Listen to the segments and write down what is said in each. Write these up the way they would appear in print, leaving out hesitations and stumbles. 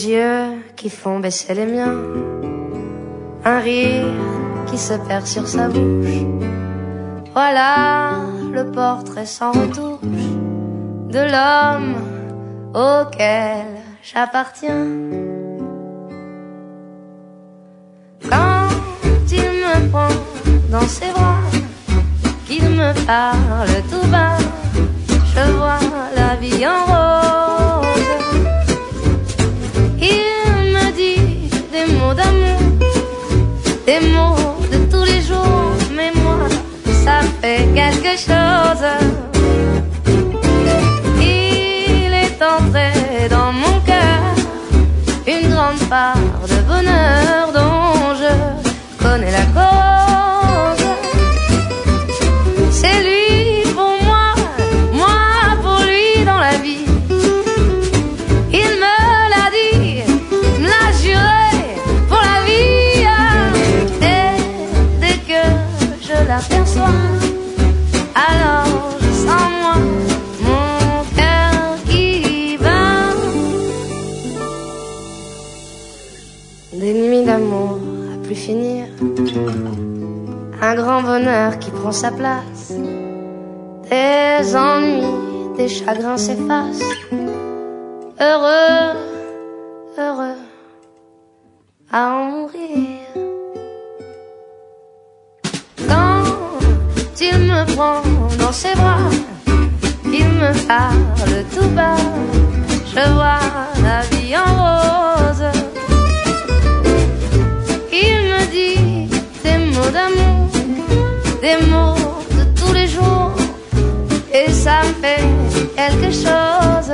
yeux qui font baisser les miens, un rire qui se perd sur sa bouche. Voilà le portrait sans retouche de l'homme auquel j'appartiens. Quand il me prend dans ses bras, qu'il me parle tout bas, je vois la vie en rose. Il me dit des mots d'amour, des mots de tous les jours, mais moi, ça fait quelque chose. Il est entré dans mon cœur une grande part de bonheur dont je connais la cause. C'est lui pour moi, moi pour lui dans la vie. Il me l'a dit, me l'a juré pour la vie. Et dès que je l'aperçois, alors je sens moi mon cœur qui bat. Des nuits d'amour à plus finir, un grand bonheur qui prend sa place, des ennuis, des chagrins s'effacent. Heureux, heureux à en mourir. Quand il me prend dans ses bras, il me parle tout bas, je vois la vie en rose. Il me dit des mots d'amour, des mots de tous les jours, et ça me fait quelque chose.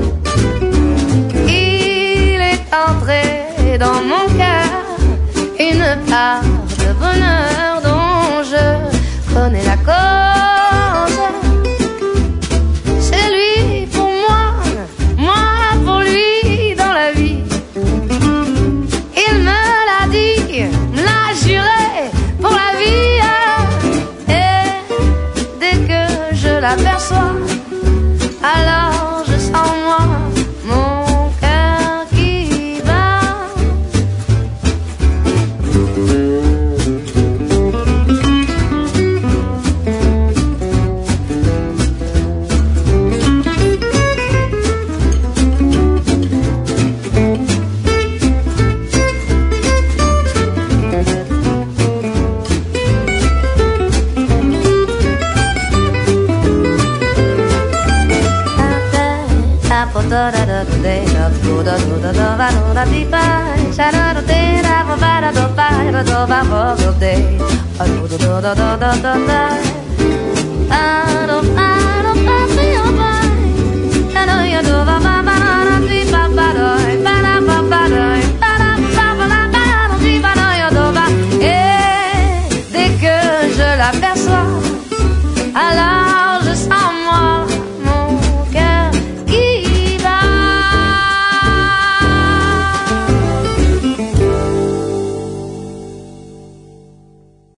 Il est entré dans mon cœur une part de bonheur dont je connais la cause. C'est lui pour moi, moi pour lui dans la vie. Il me l'a dit, me l'a juré pour la vie. Et dès que je l'aperçois, alors je sens moi mon cœur qui bat.